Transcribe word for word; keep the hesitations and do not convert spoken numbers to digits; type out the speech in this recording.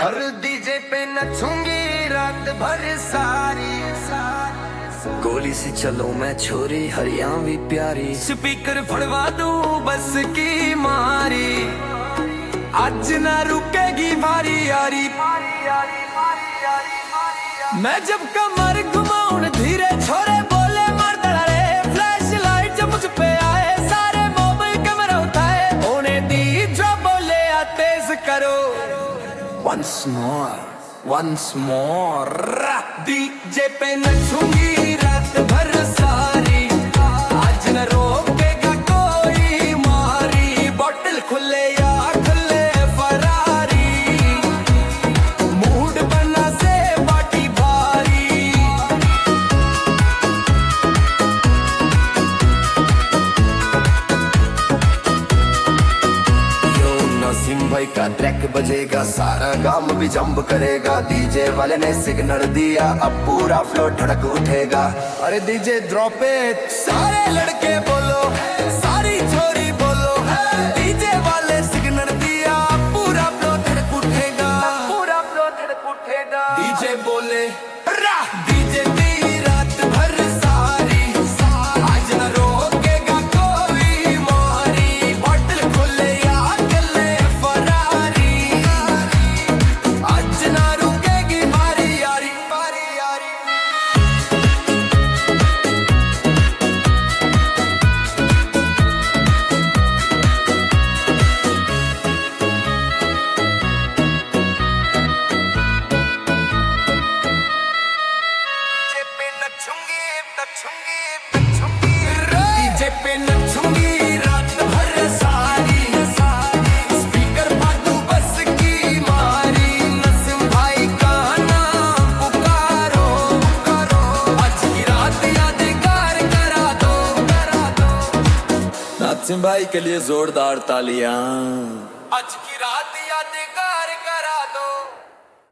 हर DJ पे नचूंगी रात भर सारी सारी। गोली से चलो मैं छोरी हरियाणवी प्यारी, स्पीकर फड़वा दूं बस की मारी, आज ना रुकेगी भारी यारी। मैं जब कमर घुमाऊं धीरे छोरे बोले मार दड़ा रे, फ्लैश लाइट जब मुझ पे आए सारे मोबाइल कैमरा उठाए, होने दी जो बोले आ तेज करो। Once more, once more, DJ पे नचूंगी रात भर सारी, आज न रोकेगा कोई मारी, बॉटल खुले या खुले फरारी, मूड बना से बाटी भारी। यो नसीम भाई का ट्रैक बजेगा, सारा गांव भी जंप करेगा, डीजे वाले ने सिग्नल दिया अब पूरा फ्लो धड़क उठेगा। अरे डीजे ड्रॉप इट, सारे लड़के बोलो, सारी छोरी बोलो, डीजे वाले सिग्नल दिया पूरा फ्लो धड़क उठेगा, पूरा फ्लो धड़क उठेगा। डीजे बोले डीजे दी रात भर सारी, आज न रोकेगा कोई मारी, बॉटल खुले या खुले फरारी, आज न रुकेगी भारी यारी भारी यारी। डीजे पे नचूंगी रात भर सारी, स्पीकर फाटू बस की मारी, नसीम भाई का नाम पुकारो, आज की रात यादगार करा दो करा दो। नसीम भाई के लिए जोरदार तालियां। आज की रात याद